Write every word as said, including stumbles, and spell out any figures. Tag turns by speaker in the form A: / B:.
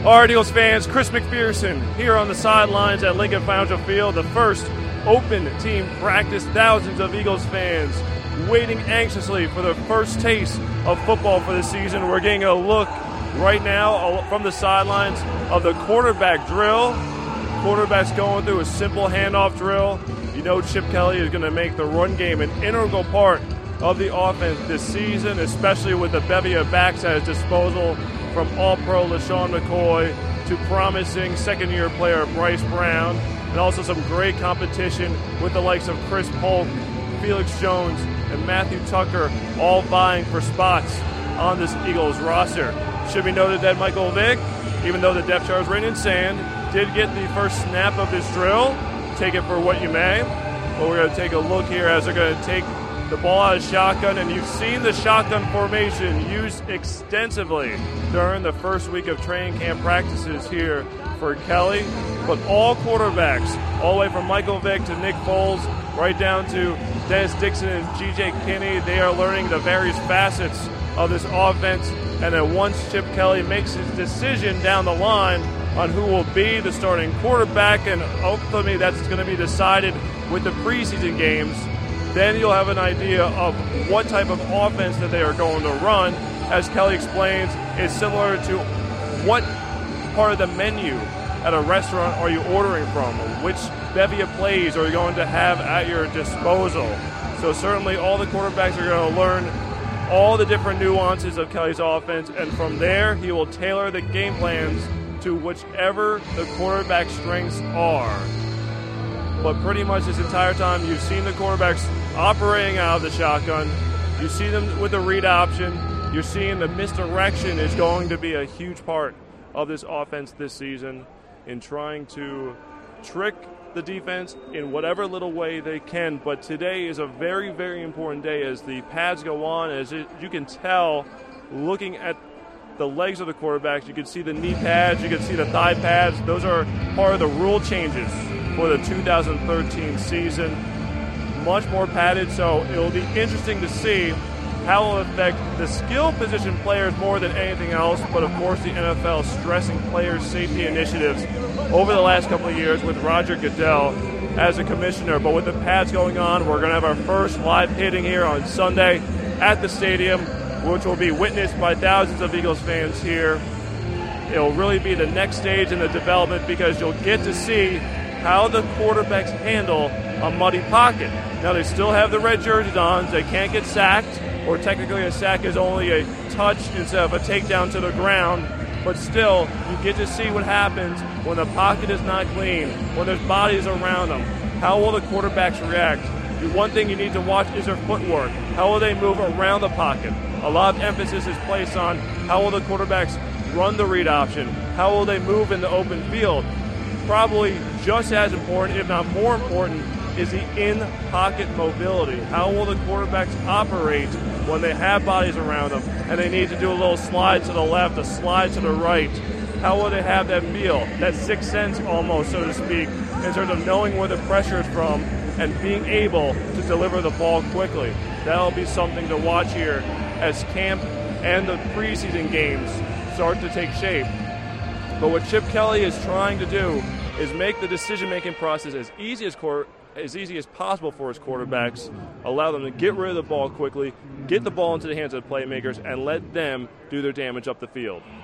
A: All right, Eagles fans, Chris McPherson here on the sidelines at Lincoln Financial Field, the first open team practice. Thousands of Eagles fans waiting anxiously for their first taste of football for the season. We're getting a look right now from the sidelines of the quarterback drill. Quarterback's going through a simple handoff drill. You know Chip Kelly is going to make the run game an integral part of the offense this season, especially with the bevy of backs at his disposal, from All-Pro LaShawn McCoy to promising second-year player Bryce Brown, and also some great competition with the likes of Chris Polk, Felix Jones, and Matthew Tucker, all vying for spots on this Eagles roster. Should be noted that Michael Vick, even though the depth chart is written in sand, did get the first snap of this drill. Take it for what you may. But we're going to take a look here as they're going to take the ball out of shotgun, and you've seen the shotgun formation used extensively during the first week of training camp practices here for Kelly. But all quarterbacks, all the way from Michael Vick to Nick Foles, right down to Dennis Dixon and G J Kinney, they are learning the various facets of this offense. And then once Chip Kelly makes his decision down the line on who will be the starting quarterback, and ultimately that's going to be decided with the preseason games, then you'll have an idea of what type of offense that they are going to run. As Kelly explains, it's similar to what part of the menu at a restaurant are you ordering from? Which bevy of plays are you going to have at your disposal? So certainly all the quarterbacks are going to learn all the different nuances of Kelly's offense, and from there he will tailor the game plans to whichever the quarterback's strengths are. But pretty much this entire time you've seen the quarterbacks operating out of the shotgun. You see them with the read option. You're seeing the misdirection is going to be a huge part of this offense this season in trying to trick the defense in whatever little way they can. But today is a very, very important day as the pads go on. As it, you can tell, looking at the legs of the quarterbacks, you can see the knee pads, you can see the thigh pads. Those are part of the rule changes for the two thousand thirteen season. Much more padded, so it will be interesting to see how it will affect the skill position players more than anything else. But of course the N F L stressing players' safety initiatives over the last couple of years with Roger Goodell as a commissioner. But with the pads going on, we're going to have our first live hitting here on Sunday at the stadium, which will be witnessed by thousands of Eagles fans here. It will really be the next stage in the development because you'll get to see how the quarterbacks handle a muddy pocket. Now, they still have the red jerseys on, so they can't get sacked, or technically a sack is only a touch instead of a takedown to the ground. But still, you get to see what happens when the pocket is not clean, when there's bodies around them. How will the quarterbacks react? The one thing you need to watch is their footwork. How will they move around the pocket? A lot of emphasis is placed on how will the quarterbacks run the read option? How will they move in the open field? Probably just as important, if not more important, is the in-pocket mobility. How will the quarterbacks operate when they have bodies around them and they need to do a little slide to the left, a slide to the right? How will they have that feel, that sixth sense almost, so to speak, in terms of knowing where the pressure is from and being able to deliver the ball quickly? That'll be something to watch here as camp and the preseason games start to take shape. But what Chip Kelly is trying to do is make the decision-making process as easy as court, as easy as possible for his quarterbacks, allow them to get rid of the ball quickly, get the ball into the hands of the playmakers, and let them do their damage up the field.